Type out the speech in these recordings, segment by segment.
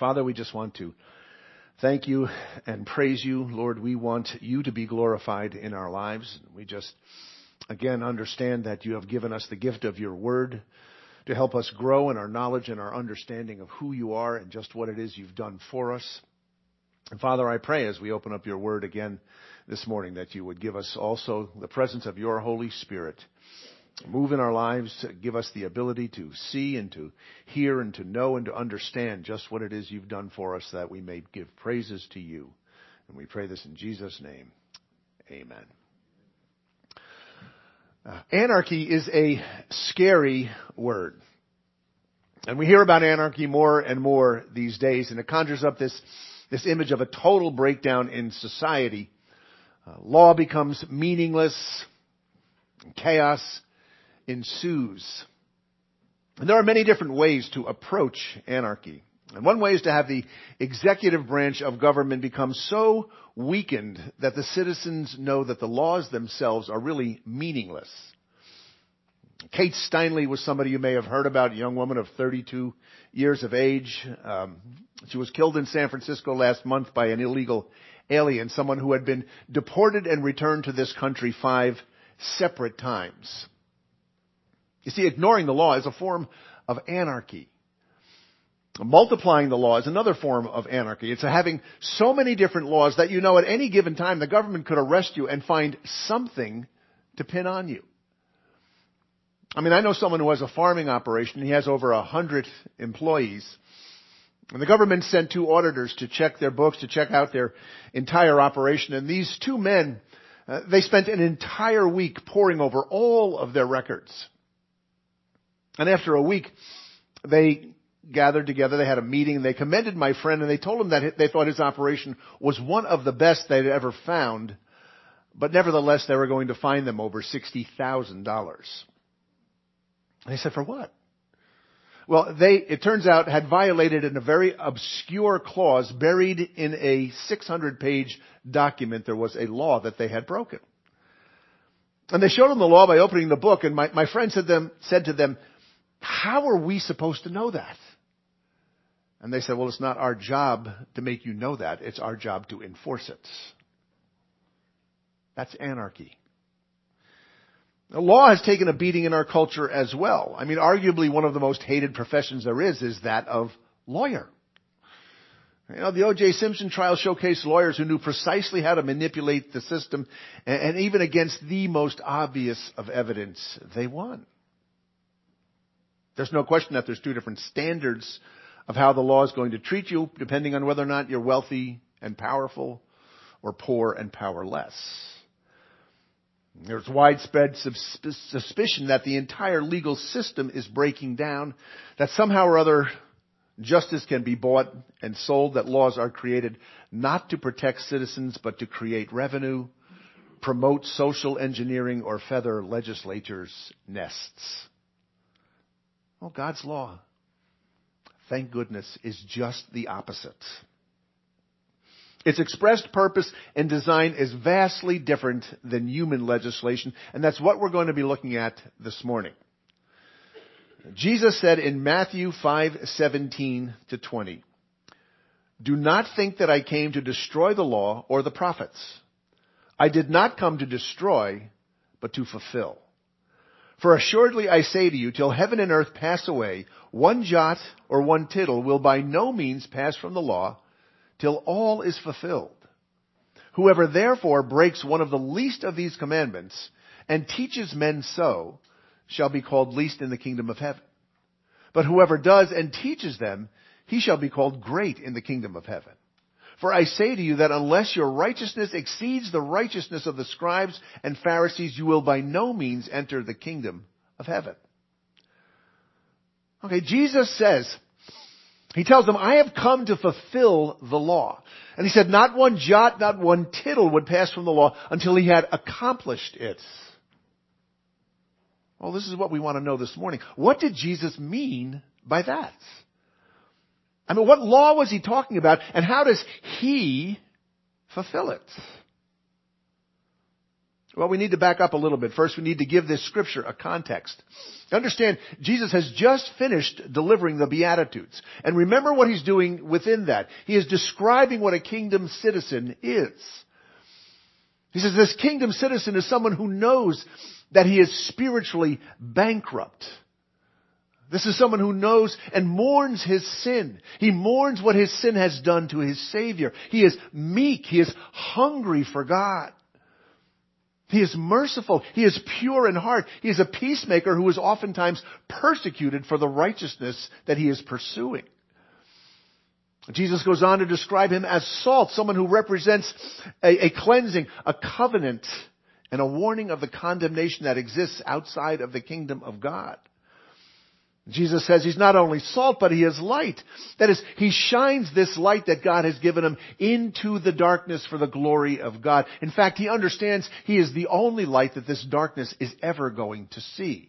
Father, we just want to thank you and praise you. Lord, we want you to be glorified in our lives. We just, again, understand that you have given us the gift of your word to help us grow in our knowledge and our understanding of who you are and just what it is you've done for us. And Father, I pray as we open up your word again this morning that you would give us also the presence of your Holy Spirit. Move in our lives, give us the ability to see and to hear and to know and to understand just what it is you've done for us, that we may give praises to you. And we pray this in Jesus' name. Amen. Anarchy is a scary word. And we hear about anarchy more and more these days, and it conjures up this image of a total breakdown in society. Law becomes meaningless, and chaos ensues. And there are many different ways to approach anarchy. And one way is to have the executive branch of government become so weakened that the citizens know that the laws themselves are really meaningless. Kate Steinle was somebody you may have heard about, a young woman of 32 years of age. She was killed in San Francisco last month by an illegal alien, someone who had been deported and returned to this country 5 separate times. You see, ignoring the law is a form of anarchy. Multiplying the law is another form of anarchy. It's having so many different laws that you know at any given time the government could arrest you and find something to pin on you. I mean, I know someone who has a farming operation. He has over 100 employees. And the government sent 2 auditors to check their books, to check out their entire operation. And these 2 men, they spent an entire week poring over all of their records. And after a week, they gathered together, they had a meeting, and they commended my friend, and they told him that they thought his operation was one of the best they'd ever found, but nevertheless, they were going to fine them over $60,000. They said, for what? Well, it turns out, had violated in a very obscure clause buried in a 600-page document. There was a law that they had broken. And they showed them the law by opening the book, and my friend said to them, how are we supposed to know that? And they said, well, it's not our job to make you know that. It's our job to enforce it. That's anarchy. The law has taken a beating in our culture as well. I mean, arguably one of the most hated professions there is that of lawyer. You know, the O.J. Simpson trial showcased lawyers who knew precisely how to manipulate the system, and even against the most obvious of evidence, they won. There's no question that there's 2 different standards of how the law is going to treat you, depending on whether or not you're wealthy and powerful or poor and powerless. There's widespread suspicion that the entire legal system is breaking down, that somehow or other justice can be bought and sold, that laws are created not to protect citizens but to create revenue, promote social engineering, or feather legislatures' nests. Well, God's law, thank goodness, is just the opposite. Its expressed purpose and design is vastly different than human legislation, and that's what we're going to be looking at this morning. Jesus said in Matthew 5:17-20, "Do not think that I came to destroy the law or the prophets. I did not come to destroy, but to fulfill. For assuredly I say to you, till heaven and earth pass away, one jot or one tittle will by no means pass from the law, till all is fulfilled. Whoever therefore breaks one of the least of these commandments and teaches men so shall be called least in the kingdom of heaven. But whoever does and teaches them, he shall be called great in the kingdom of heaven. For I say to you that unless your righteousness exceeds the righteousness of the scribes and Pharisees, you will by no means enter the kingdom of heaven." Okay, Jesus says, he tells them, I have come to fulfill the law. And he said not one jot, not one tittle would pass from the law until he had accomplished it. Well, this is what we want to know this morning. What did Jesus mean by that? I mean, what law was he talking about, and how does he fulfill it? Well, we need to back up a little bit. First, we need to give this scripture a context. Understand, Jesus has just finished delivering the Beatitudes. And remember what he's doing within that. He is describing what a kingdom citizen is. He says this kingdom citizen is someone who knows that he is spiritually bankrupt. This is someone who knows and mourns his sin. He mourns what his sin has done to his Savior. He is meek. He is hungry for God. He is merciful. He is pure in heart. He is a peacemaker who is oftentimes persecuted for the righteousness that he is pursuing. Jesus goes on to describe him as salt, someone who represents a cleansing, a covenant, and a warning of the condemnation that exists outside of the kingdom of God. Jesus says he's not only salt, but he is light. That is, he shines this light that God has given him into the darkness for the glory of God. In fact, he understands he is the only light that this darkness is ever going to see.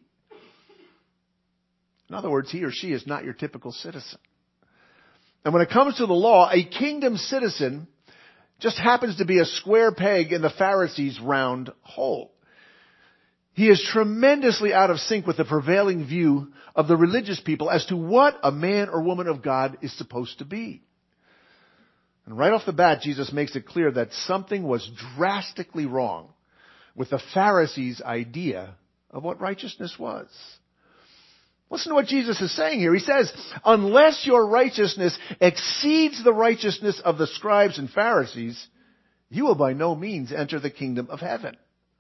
In other words, he or she is not your typical citizen. And when it comes to the law, a kingdom citizen just happens to be a square peg in the Pharisees' round hole. He is tremendously out of sync with the prevailing view of the religious people as to what a man or woman of God is supposed to be. And right off the bat, Jesus makes it clear that something was drastically wrong with the Pharisees' idea of what righteousness was. Listen to what Jesus is saying here. He says, unless your righteousness exceeds the righteousness of the scribes and Pharisees, you will by no means enter the kingdom of heaven.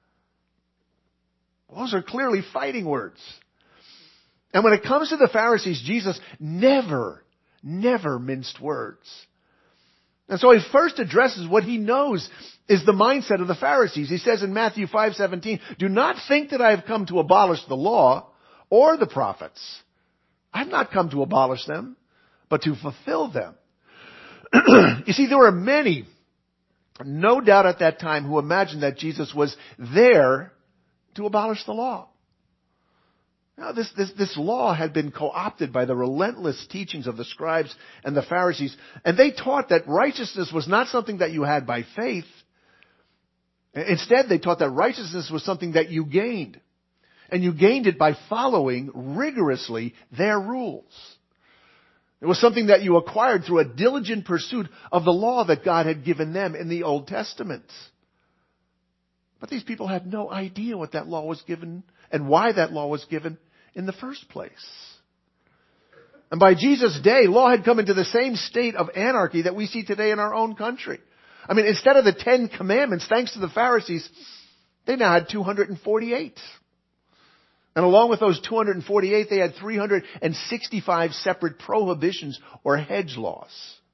Those are clearly fighting words. And when it comes to the Pharisees, Jesus never minced words. And so he first addresses what he knows is the mindset of the Pharisees. He says in Matthew 5:17, do not think that I have come to abolish the law or the prophets. I've not come to abolish them, but to fulfill them. You see, there were many, no doubt at that time, who imagined that Jesus was there to abolish the law. Now, this law had been co-opted by the relentless teachings of the scribes and the Pharisees, and they taught that righteousness was not something that you had by faith. Instead, they taught that righteousness was something that you gained. And you gained it by following rigorously their rules. It was something that you acquired through a diligent pursuit of the law that God had given them in the Old Testament. But these people had no idea what that law was given and why that law was given in the first place. And by Jesus' day, law had come into the same state of anarchy that we see today in our own country. I mean, instead of the 10 commandments, thanks to the Pharisees, they now had 248. And along with those 248, they had 365 separate prohibitions or hedge laws.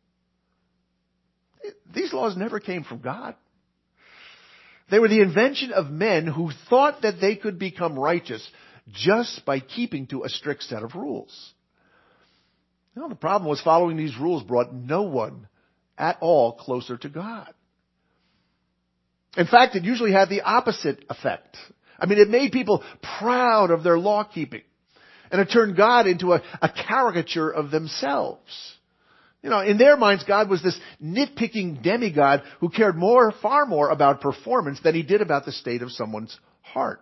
These laws never came from God. They were the invention of men who thought that they could become righteous just by keeping to a strict set of rules. Now, the problem was following these rules brought no one at all closer to God. In fact, it usually had the opposite effect. I mean, it made people proud of their law keeping. And it turned God into a caricature of themselves. You know, in their minds, God was this nitpicking demigod who cared far more about performance than he did about the state of someone's heart.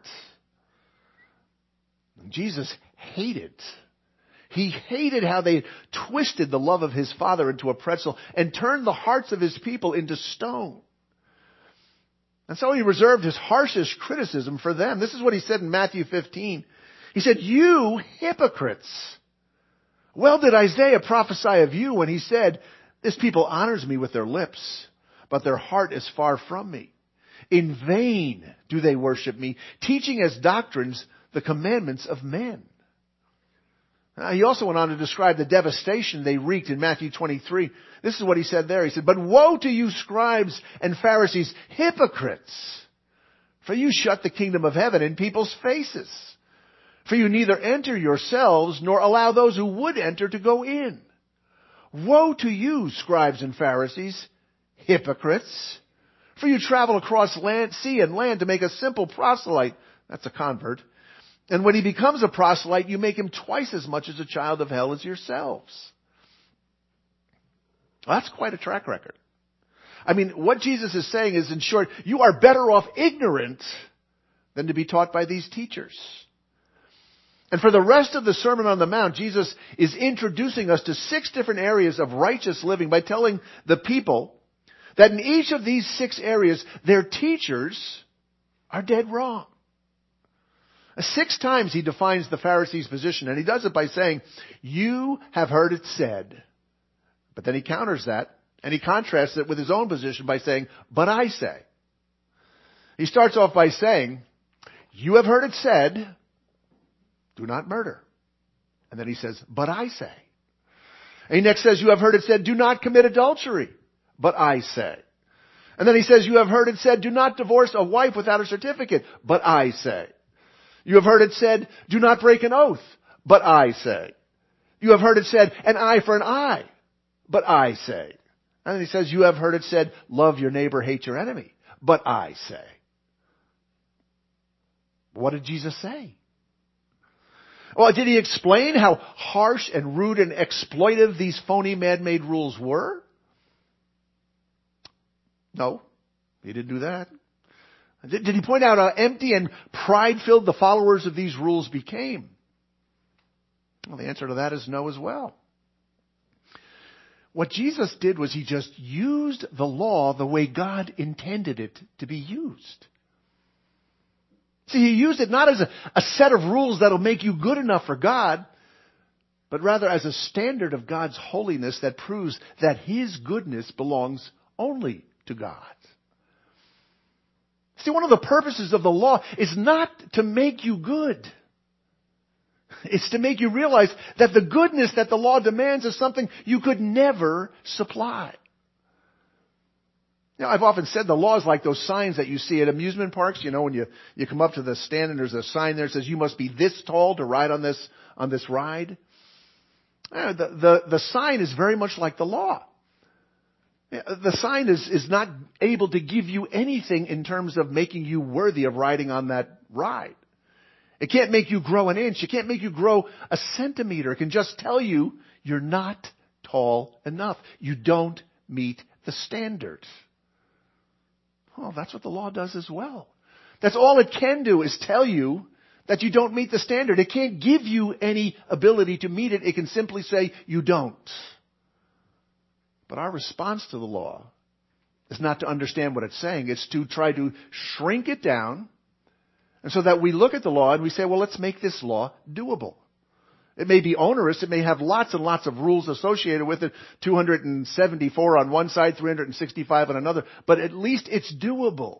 And Jesus hated. He hated how they twisted the love of his Father into a pretzel and turned the hearts of his people into stone. And so he reserved his harshest criticism for them. This is what he said in Matthew 15. He said, you hypocrites. Well did Isaiah prophesy of you when he said, this people honors me with their lips, but their heart is far from me. In vain do they worship me, teaching as doctrines the commandments of men. He also went on to describe the devastation they wreaked in Matthew 23. This is what he said there. He said, but woe to you scribes and Pharisees, hypocrites! For you shut the kingdom of heaven in people's faces. For you neither enter yourselves nor allow those who would enter to go in. Woe to you, scribes and Pharisees, hypocrites! For you travel across sea and land to make a simple proselyte, that's a convert, and when he becomes a proselyte, you make him twice as much as a child of hell as yourselves. Well, that's quite a track record. I mean, what Jesus is saying is, in short, you are better off ignorant than to be taught by these teachers. And for the rest of the Sermon on the Mount, Jesus is introducing us to 6 different areas of righteous living by telling the people that in each of these 6 areas, their teachers are dead wrong. 6 times he defines the Pharisees' position, and he does it by saying, you have heard it said. But then he counters that, and he contrasts it with his own position by saying, but I say. He starts off by saying, you have heard it said, do not murder. And then he says, but I say. And he next says, you have heard it said, do not commit adultery. But I say. And then he says, you have heard it said, do not divorce a wife without a certificate. But I say. You have heard it said, do not break an oath. But I say. You have heard it said, an eye for an eye. But I say. And then he says, you have heard it said, love your neighbor, hate your enemy. But I say. What did Jesus say? Well, did he explain how harsh and rude and exploitive these phony man-made rules were? No, he didn't do that. Did he point out how empty and pride-filled the followers of these rules became? Well, the answer to that is no as well. What Jesus did was he just used the law the way God intended it to be used. See, he used it not as a set of rules that'll make you good enough for God, but rather as a standard of God's holiness that proves that his goodness belongs only to God. See, one of the purposes of the law is not to make you good. It's to make you realize that the goodness that the law demands is something you could never supply. You know, I've often said the law is like those signs that you see at amusement parks. You know, when you come up to the stand and there's a sign there that says you must be this tall to ride on this ride. The sign is very much like the law. The sign is not able to give you anything in terms of making you worthy of riding on that ride. It can't make you grow an inch. It can't make you grow a centimeter. It can just tell you you're not tall enough. You don't meet the standard. Well, that's what the law does as well. That's all it can do is tell you that you don't meet the standard. It can't give you any ability to meet it. It can simply say you don't. But our response to the law is not to understand what it's saying. It's to try to shrink it down. And so that we look at the law and we say, well, let's make this law doable. It may be onerous. It may have lots and lots of rules associated with it. 274 on one side, 365 on another. But at least it's doable.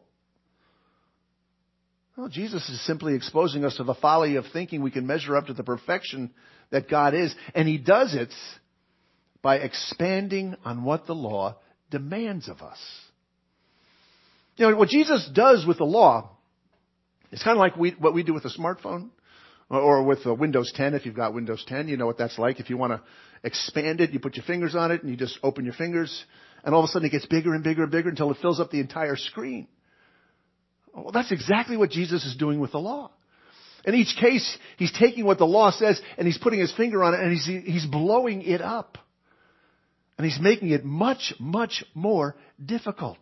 Well, Jesus is simply exposing us to the folly of thinking we can measure up to the perfection that God is. And he does it by expanding on what the law demands of us. You know, what Jesus does with the law, it's kind of like what we do with a smartphone or with Windows 10. If you've got Windows 10, you know what that's like. If you want to expand it, you put your fingers on it and you just open your fingers and all of a sudden it gets bigger and bigger and bigger until it fills up the entire screen. Well, that's exactly what Jesus is doing with the law. In each case, he's taking what the law says and he's putting his finger on it and he's blowing it up. And he's making it much, much more difficult.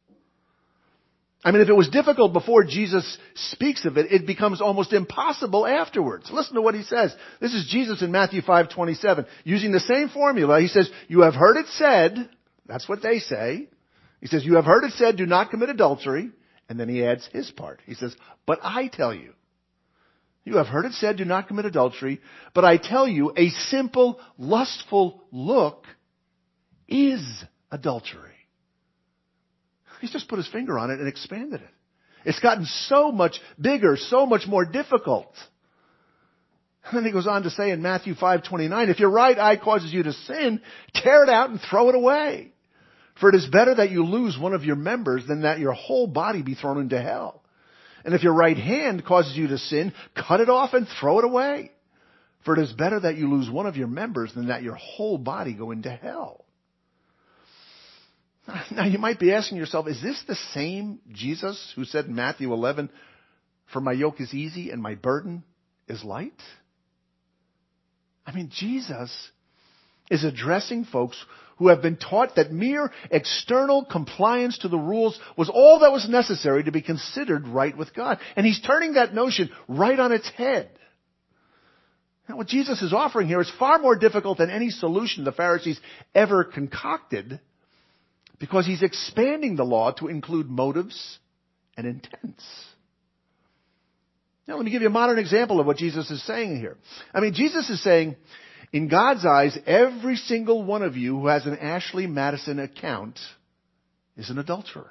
I mean, if it was difficult before Jesus speaks of it, it becomes almost impossible afterwards. Listen to what he says. This is Jesus in Matthew 5:27. Using the same formula, he says, you have heard it said, that's what they say. He says, you have heard it said, do not commit adultery. And then he adds his part. He says, but I tell you, you have heard it said, do not commit adultery. But I tell you, a simple, lustful look is adultery. He's just put his finger on it and expanded it. It's gotten so much bigger, so much more difficult. And then he goes on to say in Matthew 5:29, if your right eye causes you to sin, tear it out and throw it away. For it is better that you lose one of your members than that your whole body be thrown into hell. And if your right hand causes you to sin, cut it off and throw it away. For it is better that you lose one of your members than that your whole body go into hell. Now you might be asking yourself, is this the same Jesus who said in Matthew 11, for my yoke is easy and my burden is light? I mean, Jesus is addressing folks who have been taught that mere external compliance to the rules was all that was necessary to be considered right with God. And he's turning that notion right on its head. Now, what Jesus is offering here is far more difficult than any solution the Pharisees ever concocted, because he's expanding the law to include motives and intents. Now, let me give you a modern example of what Jesus is saying here. Jesus is saying, in God's eyes, every single one of you who has an Ashley Madison account is an adulterer.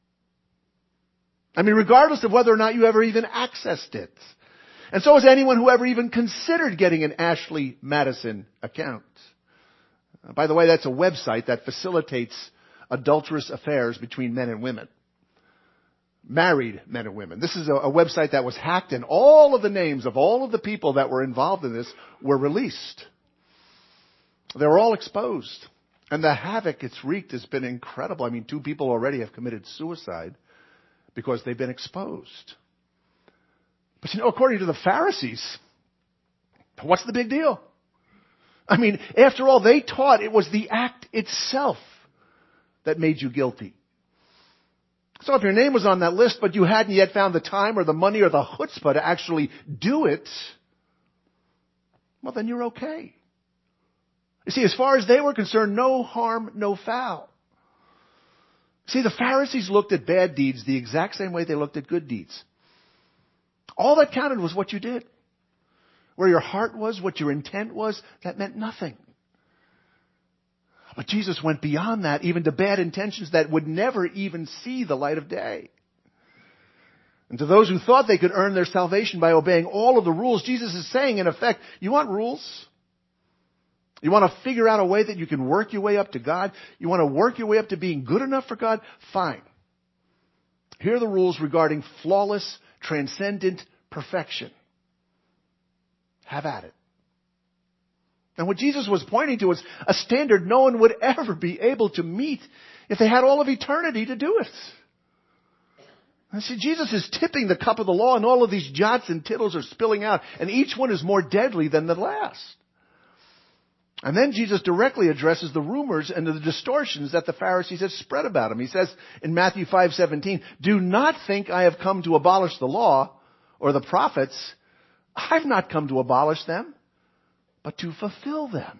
Regardless of whether or not you ever even accessed it. And so is anyone who ever even considered getting an Ashley Madison account. By the way, that's a website that facilitates adulterous affairs between men and women. Married men and women. This is a website that was hacked, and all of the names of all of the people that were involved in this were released. They were all exposed. And the havoc it's wreaked has been incredible. 2 people already have committed suicide because they've been exposed. But according to the Pharisees, what's the big deal? After all, they taught it was the act itself that made you guilty. So if your name was on that list, but you hadn't yet found the time or the money or the chutzpah to actually do it, well, then you're okay. You see, as far as they were concerned, no harm, no foul. See, the Pharisees looked at bad deeds the exact same way they looked at good deeds. All that counted was what you did. Where your heart was, what your intent was, that meant nothing. But Jesus went beyond that, even to bad intentions that would never even see the light of day. And to those who thought they could earn their salvation by obeying all of the rules, Jesus is saying, in effect, you want rules? You want to figure out a way that you can work your way up to God? You want to work your way up to being good enough for God? Fine. Here are the rules regarding flawless, transcendent perfection. Have at it. And what Jesus was pointing to was a standard no one would ever be able to meet if they had all of eternity to do it. And see, Jesus is tipping the cup of the law, and all of these jots and tittles are spilling out, and each one is more deadly than the last. And then Jesus directly addresses the rumors and the distortions that the Pharisees had spread about him. He says in Matthew 5:17, "Do not think I have come to abolish the law or the prophets. I've not come to abolish them, but to fulfill them."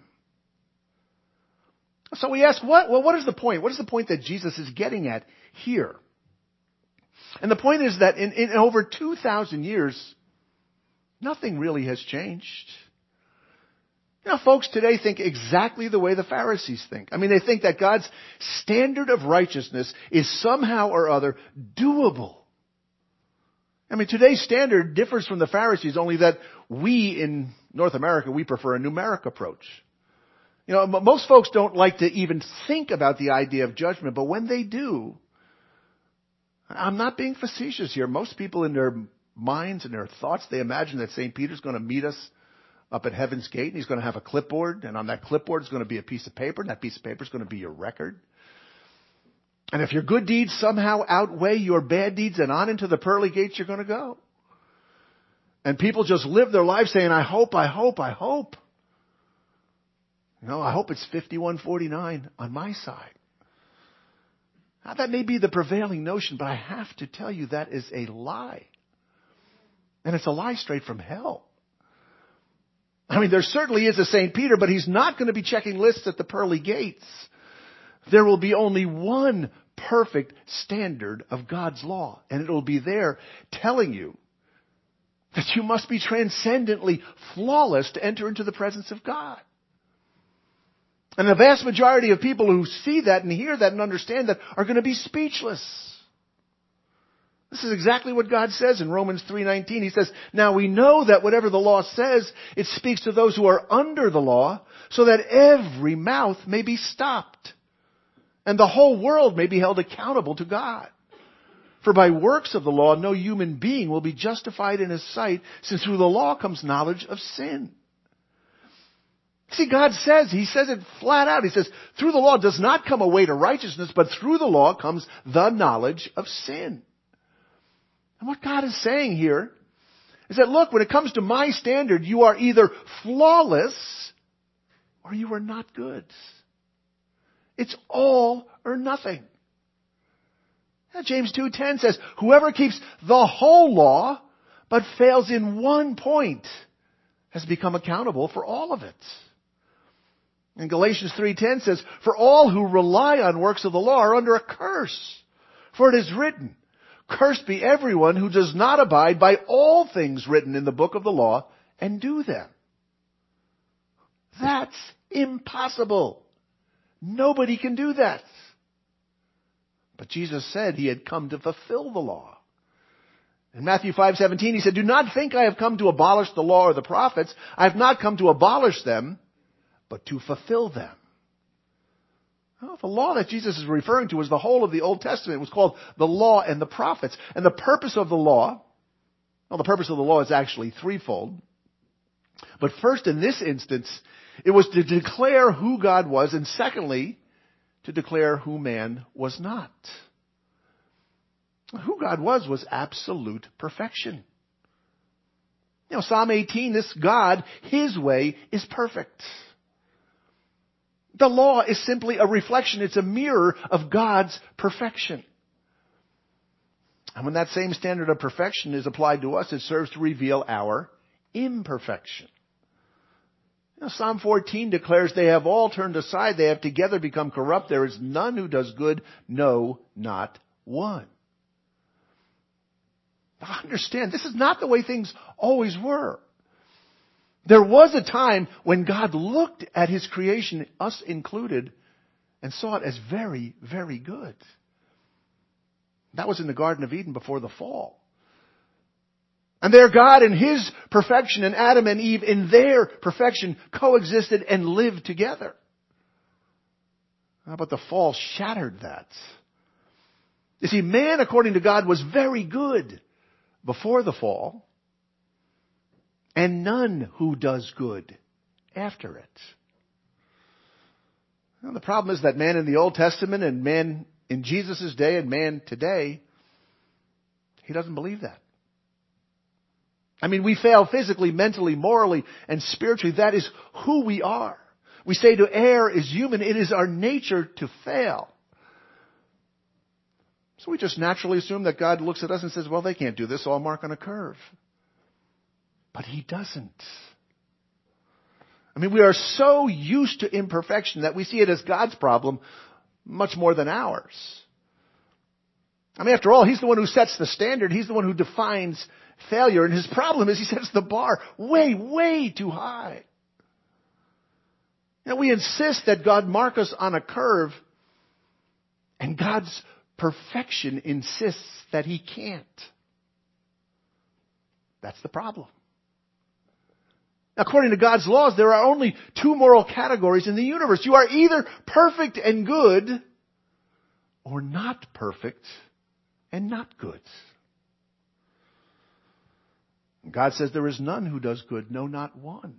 So we ask, what is the point? What is the point that Jesus is getting at here? And the point is that in over 2,000 years, nothing really has changed. Folks today think exactly the way the Pharisees think. They think that God's standard of righteousness is somehow or other doable. Today's standard differs from the Pharisees, only that we in North America, we prefer a numeric approach. Most folks don't like to even think about the idea of judgment, but when they do, I'm not being facetious here. Most people in their minds and their thoughts, they imagine that St. Peter's going to meet us up at Heaven's Gate, and he's going to have a clipboard, and on that clipboard is going to be a piece of paper, and that piece of paper is going to be your record. And if your good deeds somehow outweigh your bad deeds, and on into the pearly gates you're going to go. And people just live their lives saying, I hope. I hope it's 51-49 on my side. Now, that may be the prevailing notion, but I have to tell you that is a lie. And it's a lie straight from hell. There certainly is a St. Peter, but he's not going to be checking lists at the pearly gates. There will be only one perfect standard of God's law, and it will be there telling you that you must be transcendently flawless to enter into the presence of God. And the vast majority of people who see that and hear that and understand that are going to be speechless. This is exactly what God says in Romans 3:19. He says, "Now we know that whatever the law says, it speaks to those who are under the law, so that every mouth may be stopped, and the whole world may be held accountable to God. For by works of the law, no human being will be justified in his sight, since through the law comes knowledge of sin." See, God says, He says it flat out. He says, through the law does not come a way to righteousness, but through the law comes the knowledge of sin. And what God is saying here is that, look, when it comes to my standard, you are either flawless or you are not good. It's all or nothing. Now, James 2:10 says, whoever keeps the whole law but fails in one point has become accountable for all of it. And Galatians 3:10 says, for all who rely on works of the law are under a curse. For it is written, cursed be everyone who does not abide by all things written in the book of the law and do them. That's impossible. Nobody can do that. But Jesus said he had come to fulfill the law. In Matthew 5:17 he said, do not think I have come to abolish the law or the prophets. I have not come to abolish them, but to fulfill them. Well, the law that Jesus is referring to was the whole of the Old Testament. It was called the law and the prophets. And the purpose of the law, the purpose of the law is actually threefold. But first, in this instance, it was to declare who God was, and secondly, to declare who man was not. Who God was absolute perfection. Psalm 18, this God, his way is perfect. The law is simply a reflection. It's a mirror of God's perfection. And when that same standard of perfection is applied to us, it serves to reveal our imperfection. Psalm 14 declares they have all turned aside. They have together become corrupt. There is none who does good. No, not one. Now understand, this is not the way things always were. There was a time when God looked at his creation, us included, and saw it as very, very good. That was in the Garden of Eden before the fall. And there God in his perfection and Adam and Eve in their perfection coexisted and lived together. But the fall shattered that. You see, man, according to God, was very good before the fall, and none who does good after it. Well, the problem is that man in the Old Testament and man in Jesus' day and man today, he doesn't believe that. I mean, we fail physically, mentally, morally, and spiritually. That is who we are. We say to err is human. It is our nature to fail. So we just naturally assume that God looks at us and says, well, they can't do this, so I'll mark on a curve. But he doesn't. I mean, we are so used to imperfection that we see it as God's problem much more than ours. I mean, after all, he's the one who sets the standard. He's the one who defines failure. And his problem is he sets the bar way, way too high. We insist that God mark us on a curve, and God's perfection insists that he can't. That's the problem. According to God's laws, there are only two moral categories in the universe. You are either perfect and good, or not perfect and not good. God says there is none who does good, no, not one.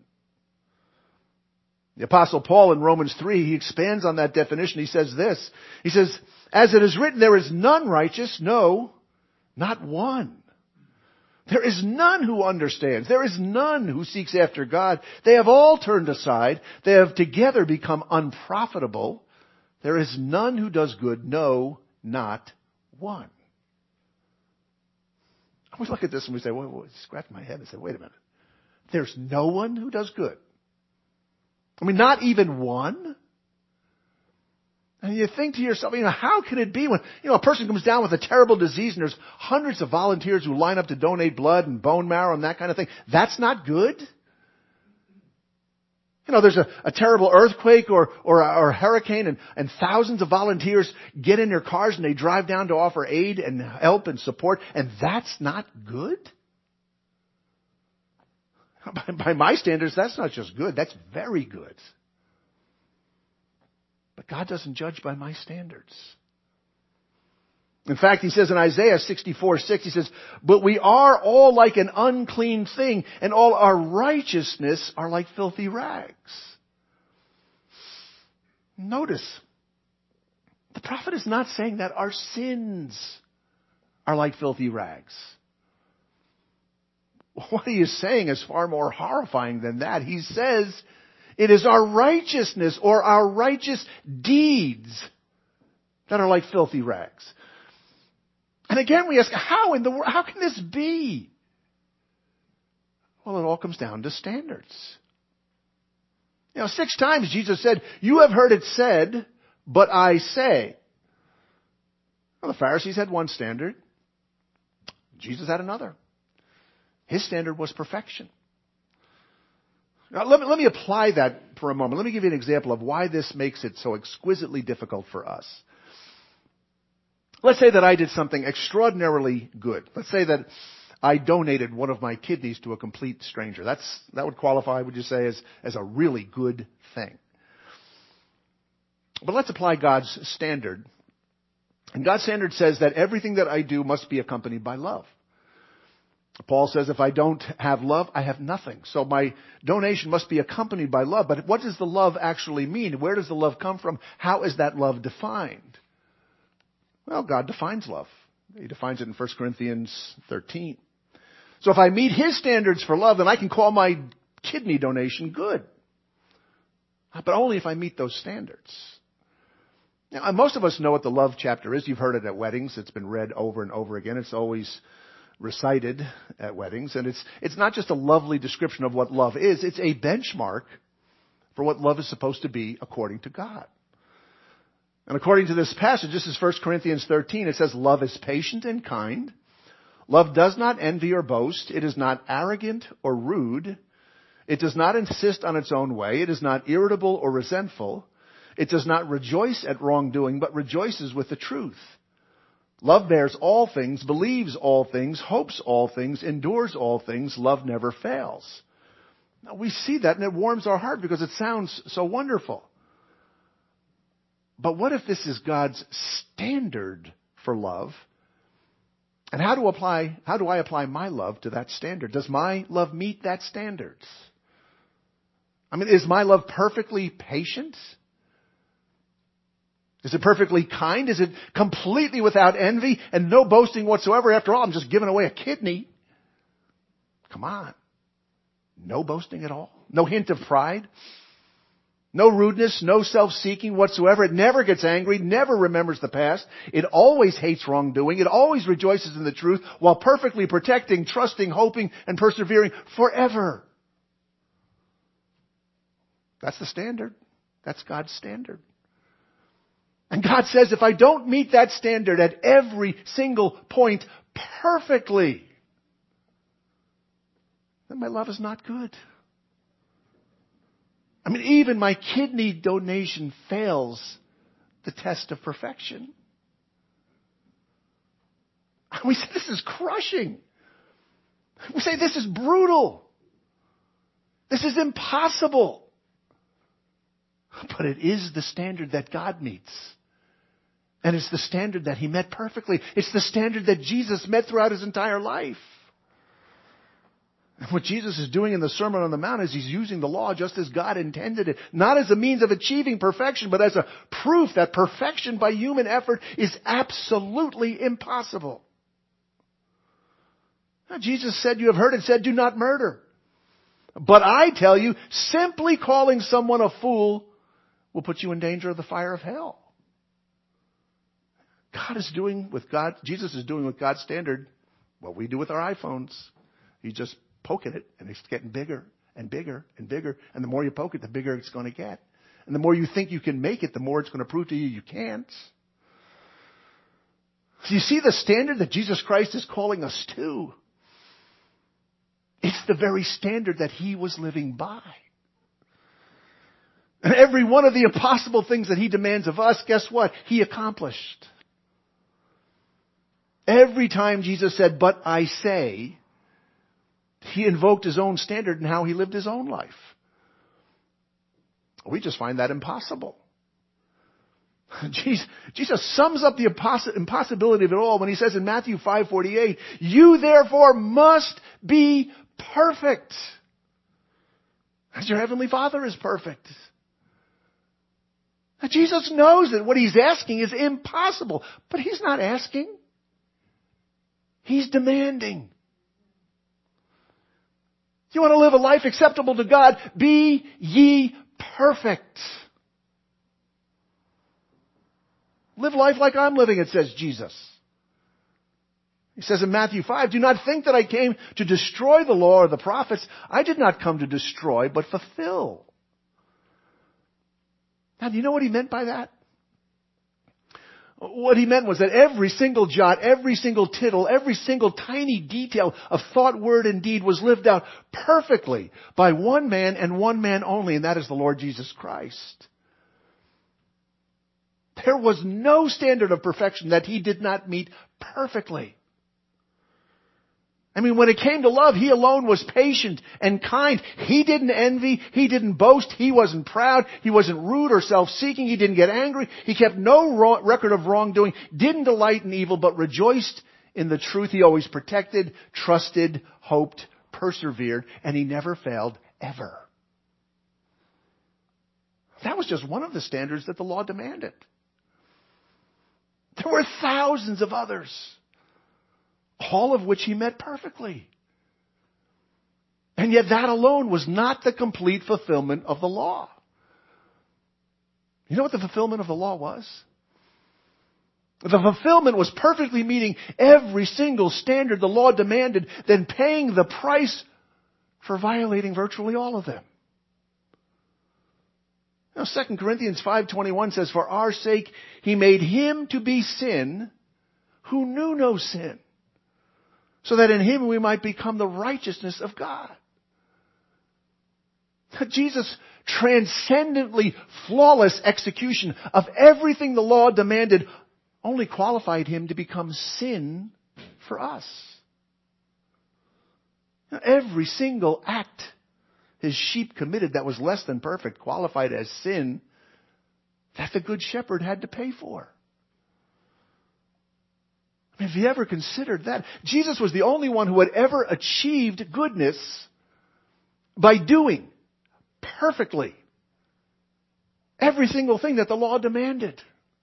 The Apostle Paul in Romans 3, he expands on that definition. He says this. He says, as it is written, there is none righteous, no, not one. There is none who understands. There is none who seeks after God. They have all turned aside. They have together become unprofitable. There is none who does good, no, not one. We look at this and we say, well, scratch my head and say, wait a minute. There's no one who does good. I mean, not even one. And you think to yourself, how can it be when, a person comes down with a terrible disease and there's hundreds of volunteers who line up to donate blood and bone marrow and that kind of thing. That's not good? There's a terrible earthquake or a hurricane and thousands of volunteers get in their cars and they drive down to offer aid and help and support, and that's not good? By my standards, that's not just good, that's very good. But God doesn't judge by my standards. In fact, he says in Isaiah 64:6, he says, but we are all like an unclean thing, and all our righteousness are like filthy rags. Notice, the prophet is not saying that our sins are like filthy rags. What he is saying is far more horrifying than that. He says, It is our righteousness or our righteous deeds that are like filthy rags. And again we ask, how can this be? Well, it all comes down to standards. 6 times Jesus said, "You have heard it said, but I say." Well, the Pharisees had one standard. Jesus had another. His standard was perfection. Now, let me apply that for a moment. Let me give you an example of why this makes it so exquisitely difficult for us. Let's say that I did something extraordinarily good. Let's say that I donated one of my kidneys to a complete stranger. That would qualify, would you say, as a really good thing. But let's apply God's standard. And God's standard says that everything that I do must be accompanied by love. Paul says if I don't have love, I have nothing. So my donation must be accompanied by love. But what does the love actually mean? Where does the love come from? How is that love defined? Well, God defines love. He defines it in 1 Corinthians 13. So if I meet His standards for love, then I can call my kidney donation good. But only if I meet those standards. Now, most of us know what the love chapter is. You've heard it at weddings. It's been read over and over again. It's always recited at weddings. And it's not just a lovely description of what love is. It's a benchmark for what love is supposed to be according to God. And according to this passage, this is 1 Corinthians 13, it says, "Love is patient and kind. Love does not envy or boast. It is not arrogant or rude. It does not insist on its own way. It is not irritable or resentful. It does not rejoice at wrongdoing, but rejoices with the truth. Love bears all things, believes all things, hopes all things, endures all things. Love never fails." Now we see that and it warms our heart because it sounds so wonderful. But what if this is God's standard for love? And how do I apply my love to that standard? Does my love meet that standard? I mean, is my love perfectly patient? Is it perfectly kind? Is it completely without envy and no boasting whatsoever? After all, I'm just giving away a kidney. Come on. No boasting at all. No hint of pride. No rudeness, no self-seeking whatsoever. It never gets angry, never remembers the past. It always hates wrongdoing. It always rejoices in the truth while perfectly protecting, trusting, hoping, and persevering forever. That's the standard. That's God's standard. And God says if I don't meet that standard at every single point perfectly, then my love is not good. I mean, even my kidney donation fails the test of perfection. We say this is crushing. We say this is brutal. This is impossible. But it is the standard that God meets. And it's the standard that He met perfectly. It's the standard that Jesus met throughout His entire life. And what Jesus is doing in the Sermon on the Mount is He's using the law just as God intended it. Not as a means of achieving perfection, but as a proof that perfection by human effort is absolutely impossible. Now, Jesus said, "You have heard it said, do not murder. But I tell you, simply calling someone a fool will put you in danger of the fire of hell." Jesus is doing with God's standard what we do with our iPhones. He's just poking it, and it's getting bigger and bigger and bigger. And the more you poke it, the bigger it's going to get. And the more you think you can make it, the more it's going to prove to you you can't. So you see the standard that Jesus Christ is calling us to. It's the very standard that He was living by. And every one of the impossible things that He demands of us, guess what? He accomplished. Every time Jesus said, "But I say," He invoked His own standard in how He lived His own life. We just find that impossible. Jesus sums up the impossibility of it all when He says in Matthew 5:48, "You therefore must be perfect, as your heavenly Father is perfect." Now, Jesus knows that what He's asking is impossible, but He's not asking. He's demanding. You want to live a life acceptable to God? Be ye perfect. Live life like I'm living, it says Jesus. He says in Matthew 5, do not think that I came to destroy the law or the prophets. I did not come to destroy, but fulfill. Now, do you know what he meant by that? What he meant was that every single jot, every single tittle, every single tiny detail of thought, word, and deed was lived out perfectly by one man and one man only, and that is the Lord Jesus Christ. There was no standard of perfection that he did not meet perfectly. I mean, when it came to love, he alone was patient and kind. He didn't envy. He didn't boast. He wasn't proud. He wasn't rude or self-seeking. He didn't get angry. He kept no record of wrongdoing, didn't delight in evil, but rejoiced in the truth. He always protected, trusted, hoped, persevered, and he never failed, ever. That was just one of the standards that the law demanded. There were thousands of others, all of which he met perfectly. And yet that alone was not the complete fulfillment of the law. You know what the fulfillment of the law was? The fulfillment was perfectly meeting every single standard the law demanded, then paying the price for violating virtually all of them. Now, 2 Corinthians 5:21 says, for our sake he made him to be sin who knew no sin, so that in him we might become the righteousness of God. Jesus' transcendently flawless execution of everything the law demanded only qualified him to become sin for us. Now, every single act his sheep committed that was less than perfect qualified as sin that the Good Shepherd had to pay for. I mean, have you ever considered that? Jesus was the only one who had ever achieved goodness by doing perfectly every single thing that the law demanded.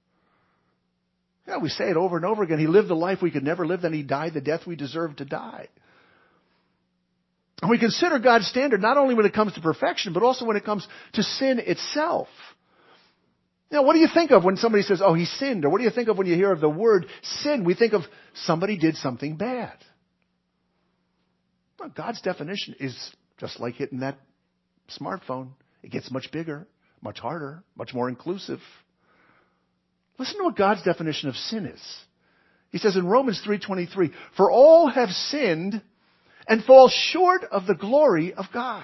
We say it over and over again. He lived the life we could never live, then he died the death we deserved to die. And we consider God's standard not only when it comes to perfection, but also when it comes to sin itself. Now, what do you think of when somebody says, oh, he sinned? Or what do you think of when you hear of the word sin? We think of somebody did something bad. Well, God's definition is just like hitting that smartphone. It gets much bigger, much harder, much more inclusive. Listen to what God's definition of sin is. He says in Romans 3:23, for all have sinned and fall short of the glory of God.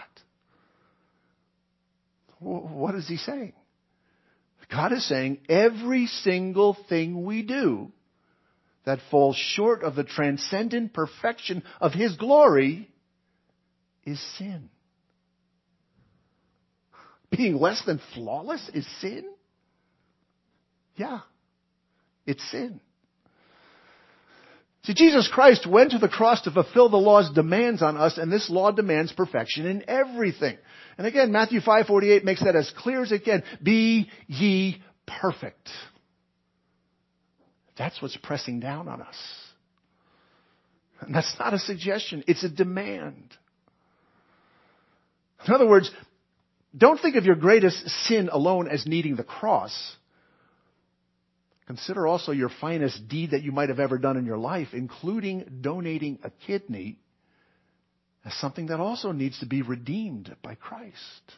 What is he saying? God is saying every single thing we do that falls short of the transcendent perfection of his glory is sin. Being less than flawless is sin? Yeah, it's sin. See, Jesus Christ went to the cross to fulfill the law's demands on us, and this law demands perfection in everything. And again, Matthew 5:48 makes that as clear as it can. Be ye perfect. That's what's pressing down on us. And that's not a suggestion, it's a demand. In other words, don't think of your greatest sin alone as needing the cross. Consider also your finest deed that you might have ever done in your life, including donating a kidney, as something that also needs to be redeemed by Christ.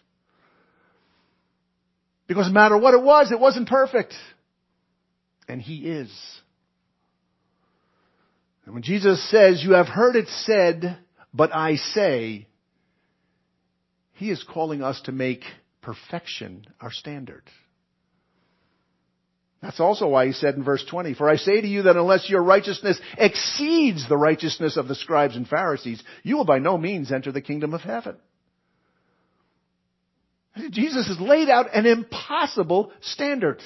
Because no matter what it wasn't perfect. And he is. And when Jesus says, you have heard it said, but I say, he is calling us to make perfection our standard. That's also why he said in verse 20, for I say to you that unless your righteousness exceeds the righteousness of the scribes and Pharisees, you will by no means enter the kingdom of heaven. Jesus has laid out an impossible standard.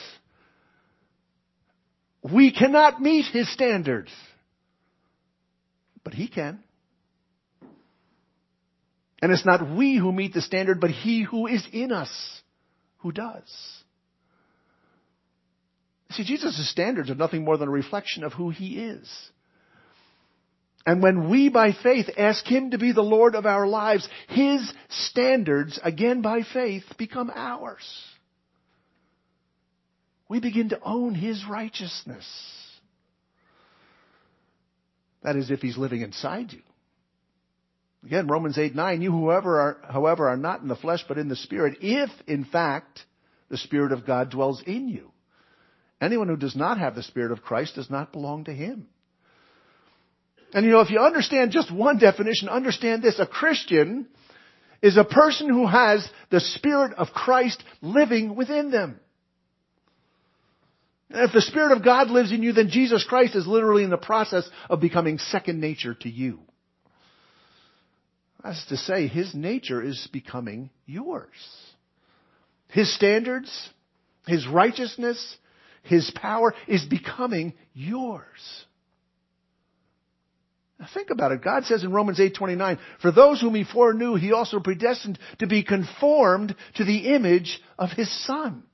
We cannot meet his standards, but he can. And it's not we who meet the standard, but he who is in us who does. See, Jesus' standards are nothing more than a reflection of who he is. And when we by faith ask Him to be the Lord of our lives, His standards, again by faith, become ours. We begin to own His righteousness. That is, if He's living inside you. Again, Romans 8:9, you however are not in the flesh but in the Spirit, if in fact the Spirit of God dwells in you. Anyone who does not have the Spirit of Christ does not belong to Him. And if you understand just one definition, understand this. A Christian is a person who has the Spirit of Christ living within them. And if the Spirit of God lives in you, then Jesus Christ is literally in the process of becoming second nature to you. That's to say, His nature is becoming yours. His standards, His righteousness, His power is becoming yours. Now think about it. God says in Romans 8:29, for those whom He foreknew, He also predestined to be conformed to the image of His Son.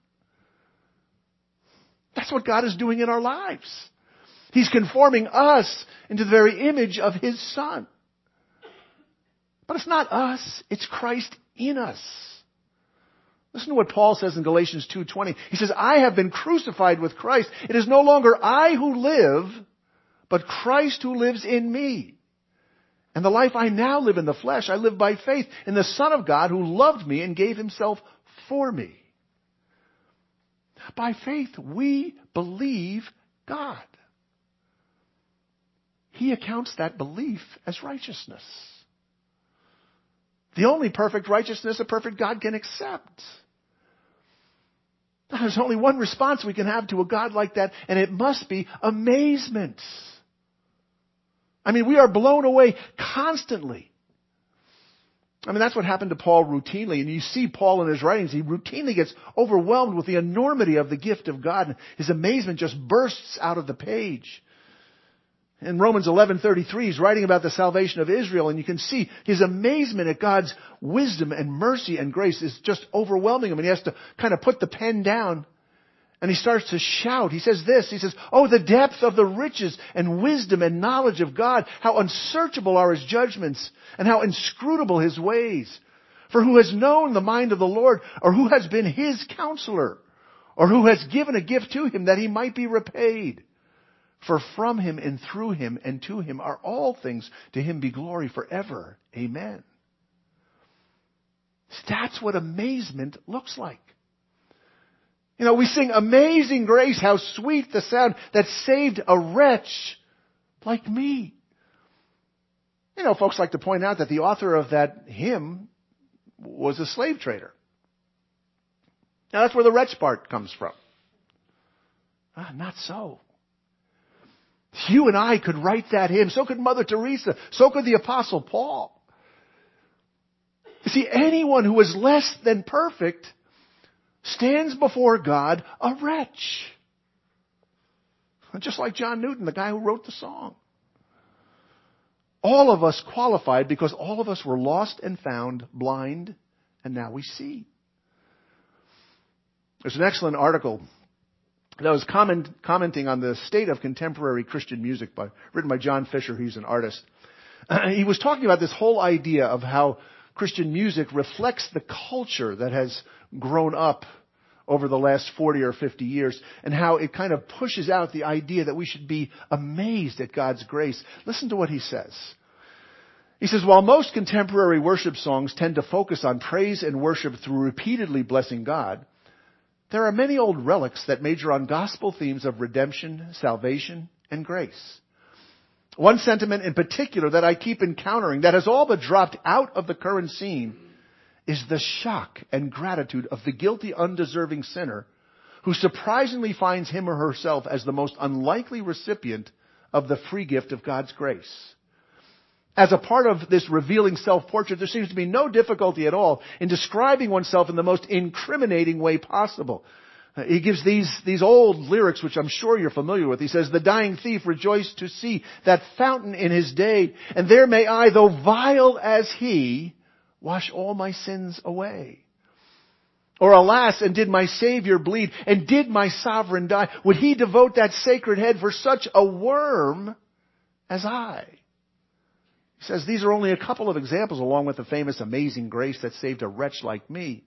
That's what God is doing in our lives. He's conforming us into the very image of His Son. But it's not us, it's Christ in us. Listen to what Paul says in Galatians 2:20. He says, I have been crucified with Christ. It is no longer I who live, but Christ who lives in me. And the life I now live in the flesh, I live by faith in the Son of God who loved me and gave Himself for me. By faith, we believe God. He accounts that belief as righteousness. The only perfect righteousness a perfect God can accept. There's only one response we can have to a God like that, and it must be amazement. I mean, we are blown away constantly. I mean, that's what happened to Paul routinely. And you see Paul in his writings, he routinely gets overwhelmed with the enormity of the gift of God. And his amazement just bursts out of the page. In Romans 11:33, he's writing about the salvation of Israel, and you can see his amazement at God's wisdom and mercy and grace is just overwhelming him. And he has to kind of put the pen down, and he starts to shout. He says this, he says, oh, the depth of the riches and wisdom and knowledge of God, how unsearchable are His judgments, and how inscrutable His ways. For who has known the mind of the Lord, or who has been His counselor, or who has given a gift to Him that He might be repaid? For from Him and through Him and to Him are all things. To Him be glory forever. Amen. That's what amazement looks like. We sing Amazing Grace, how sweet the sound that saved a wretch like me. Folks like to point out that the author of that hymn was a slave trader. Now that's where the wretch part comes from. Not so. You and I could write that hymn. So could Mother Teresa. So could the Apostle Paul. You see, anyone who is less than perfect stands before God a wretch. Just like John Newton, the guy who wrote the song. All of us qualified because all of us were lost and found, blind, and now we see. There's an excellent article that was commenting on the state of contemporary Christian music written by John Fisher. He's an artist. He was talking about this whole idea of how Christian music reflects the culture that has grown up over the last 40 or 50 years, and how it kind of pushes out the idea that we should be amazed at God's grace. Listen to what he says. He says, while most contemporary worship songs tend to focus on praise and worship through repeatedly blessing God, there are many old relics that major on gospel themes of redemption, salvation, and grace. One sentiment in particular that I keep encountering that has all but dropped out of the current scene is the shock and gratitude of the guilty, undeserving sinner who surprisingly finds him or herself as the most unlikely recipient of the free gift of God's grace. As a part of this revealing self-portrait, there seems to be no difficulty at all in describing oneself in the most incriminating way possible. He gives these old lyrics, which I'm sure you're familiar with. He says, the dying thief rejoiced to see that fountain in his day, and there may I, though vile as he, wash all my sins away. Or alas, and did my Savior bleed, and did my sovereign die? Would he devote that sacred head for such a worm as I? He says these are only a couple of examples along with the famous amazing grace that saved a wretch like me.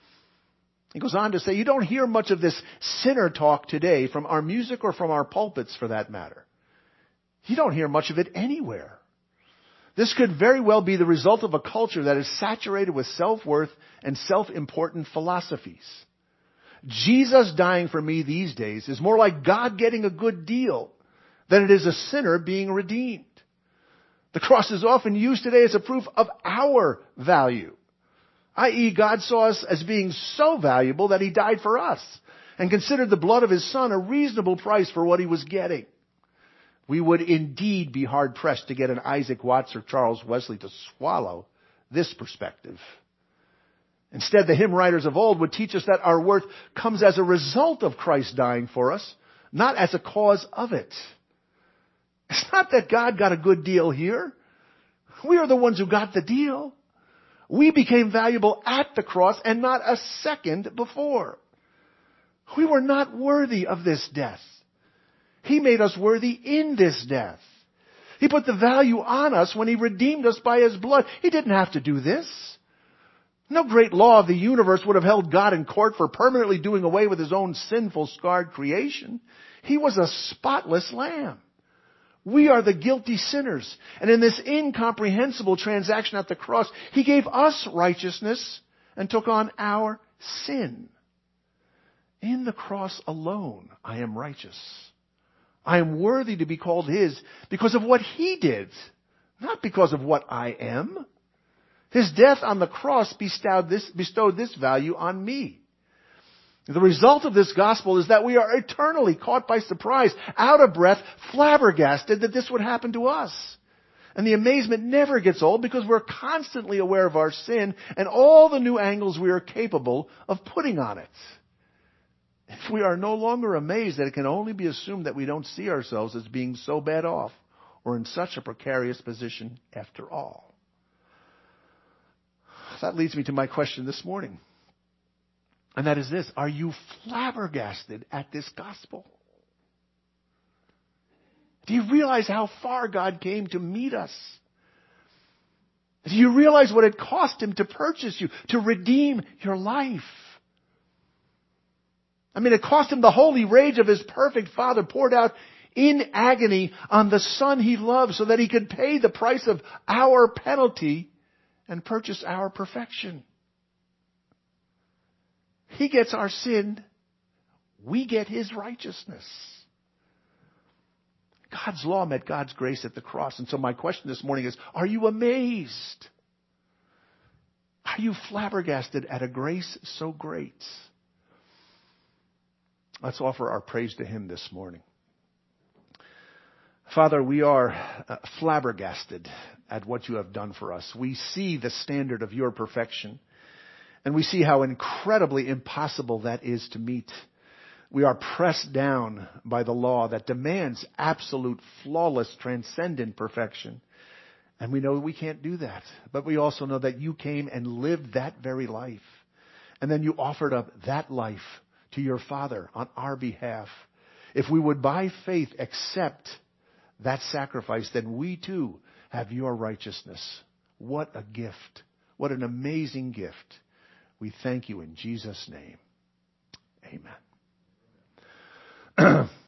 He goes on to say, you don't hear much of this sinner talk today from our music or from our pulpits for that matter. You don't hear much of it anywhere. This could very well be the result of a culture that is saturated with self-worth and self-important philosophies. Jesus dying for me these days is more like God getting a good deal than it is a sinner being redeemed. The cross is often used today as a proof of our value, i.e., God saw us as being so valuable that he died for us and considered the blood of his son a reasonable price for what he was getting. We would indeed be hard-pressed to get an Isaac Watts or Charles Wesley to swallow this perspective. Instead, the hymn writers of old would teach us that our worth comes as a result of Christ dying for us, not as a cause of it. It's not that God got a good deal here. We are the ones who got the deal. We became valuable at the cross and not a second before. We were not worthy of this death. He made us worthy in this death. He put the value on us when he redeemed us by his blood. He didn't have to do this. No great law of the universe would have held God in court for permanently doing away with his own sinful, scarred creation. He was a spotless lamb. We are the guilty sinners. And in this incomprehensible transaction at the cross, he gave us righteousness and took on our sin. In the cross alone, I am righteous. I am worthy to be called his because of what he did, not because of what I am. His death on the cross bestowed this value on me. The result of this gospel is that we are eternally caught by surprise, out of breath, flabbergasted that this would happen to us. And the amazement never gets old because we're constantly aware of our sin and all the new angles we are capable of putting on it. If we are no longer amazed, that it can only be assumed that we don't see ourselves as being so bad off or in such a precarious position after all. That leads me to my question this morning. And that is this: are you flabbergasted at this gospel? Do you realize how far God came to meet us? Do you realize what it cost him to purchase you, to redeem your life? I mean, it cost him the holy rage of his perfect Father poured out in agony on the Son he loved so that he could pay the price of our penalty and purchase our perfection. He gets our sin. We get his righteousness. God's law met God's grace at the cross. And so my question this morning is, are you amazed? Are you flabbergasted at a grace so great? Let's offer our praise to him this morning. Father, we are flabbergasted at what you have done for us. We see the standard of your perfection, and we see how incredibly impossible that is to meet. We are pressed down by the law that demands absolute, flawless, transcendent perfection. And we know we can't do that. But we also know that you came and lived that very life. And then you offered up that life to your Father on our behalf. If we would by faith accept that sacrifice, then we too have your righteousness. What a gift. What an amazing gift. We thank you in Jesus' name. Amen.